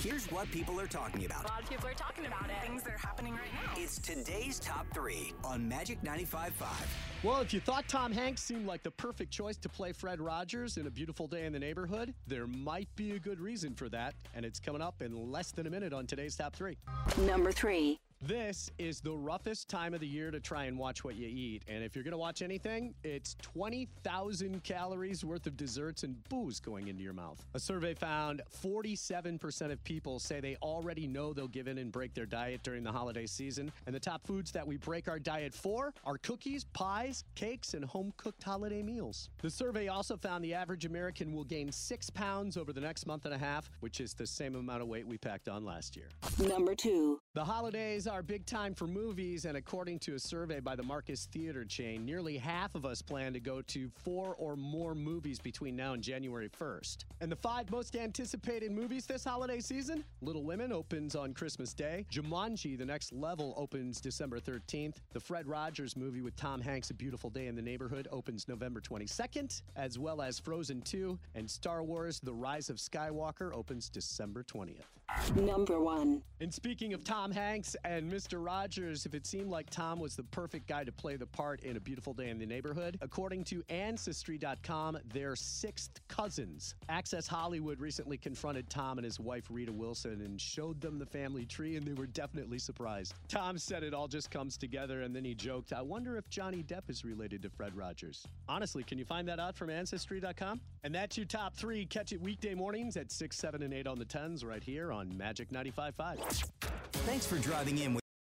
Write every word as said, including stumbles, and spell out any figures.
Here's what people are talking about. A lot of people are talking about it. Things that are happening right now. It's today's top three on Magic ninety-five point five. Well, if you thought Tom Hanks seemed like the perfect choice to play Fred Rogers in A Beautiful Day in the Neighborhood, there might be a good reason for that, and it's coming up in less than a minute on today's top three. Number three. This is the roughest time of the year to try and watch what you eat. And if you're going to watch anything, it's twenty thousand calories worth of desserts and booze going into your mouth. A survey found forty-seven percent of people say they already know they'll give in and break their diet during the holiday season. And the top foods that we break our diet for are cookies, pies, cakes, and home-cooked holiday meals. The survey also found the average American will gain six pounds over the next month and a half, which is the same amount of weight we packed on last year. Number two. The holidays are big time for movies, and according to a survey by the Marcus Theater chain, nearly half of us plan to go to four or more movies between now and January first. And the five most anticipated movies this holiday season: Little Women opens on Christmas Day, Jumanji: The Next Level opens December thirteenth, the Fred Rogers movie with Tom Hanks, A Beautiful Day in the Neighborhood, opens November twenty-second, as well as Frozen two, and Star Wars: The Rise of Skywalker opens December twentieth. Number one. And speaking of Tom Hanks and Mister Rogers, if it seemed like Tom was the perfect guy to play the part in A Beautiful Day in the Neighborhood, according to Ancestry dot com, they're sixth cousins. Access Hollywood recently confronted Tom and his wife Rita Wilson and showed them the family tree, and they were definitely surprised. Tom said it all just comes together, and then he joked, "I wonder if Johnny Depp is related to Fred Rogers." Honestly, can you find that out from Ancestry dot com? And that's your top three. Catch it weekday mornings at six, seven, and eight on the tens right here on Magic ninety-five point five. Thanks for driving in with